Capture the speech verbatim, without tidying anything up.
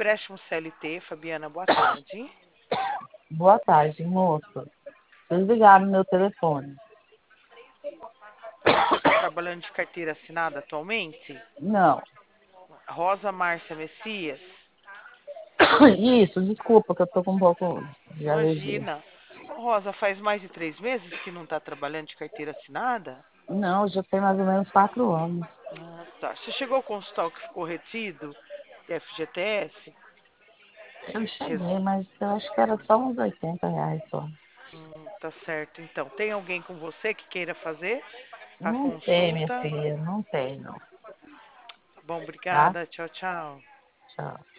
empréstimo C L T, Fabiana, boa tarde. Boa tarde, moço. Vocês ligaram no meu telefone. Você está trabalhando de carteira assinada atualmente? Não. Rosa Márcia Messias? Isso, desculpa que eu tô com um pouco de alergia. Imagina. Rosa, faz mais de três meses que não está trabalhando de carteira assinada? Não, já tem mais ou menos quatro anos. Ah, tá. Você chegou a consultar o que ficou retido de F G T S? Eu Res- cheguei, mas eu acho que era só uns oitenta reais só. Hum, tá certo, então. Tem alguém com você que queira fazer a Não tem, minha consulta? filha, não tem, não. Tá bom, Tá? obrigada. Tchau, tchau. Tchau.